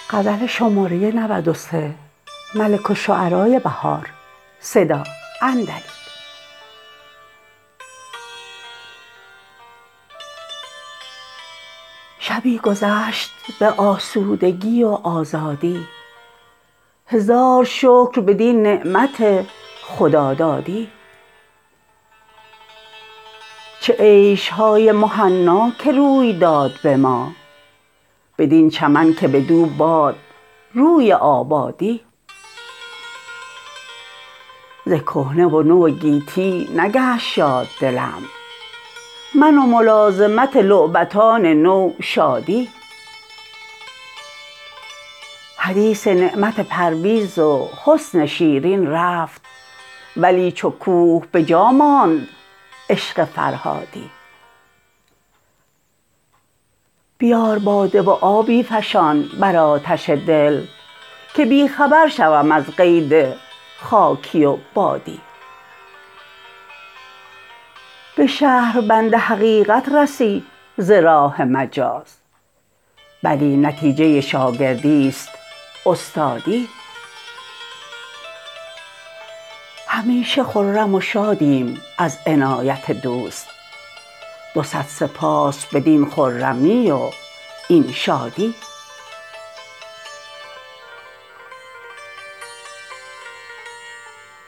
غزل شماره 93 ملک الشعرای بهار صدا اندلی. شبی گذشت به آسودگی و آزادی، هزار شکر بدین نعمت خدادادی. چه عیش های مهنا که روی داد به ما، بدین چمن که بدو باد روی آبادی. ز کهنه و نو گیتی نگشت شاد دلم، من و ملازمت لعبتان نو شادی. حدیث نعمت پرویز و حسن شیرین رفت، ولی چو کوه به جا ماند عشق فرهادی. بیار باده و آبی فشان بر آتش دل، که بی خبر شوم از قید خاکی و بادی. به شهربند حقیقت رسی ز راه مجاز، بلی نتیجه شاگردی است استادی. همیشه خرم و شادیم از عنایت دوست، دو صد سپاس بدین خرمی و این شادی.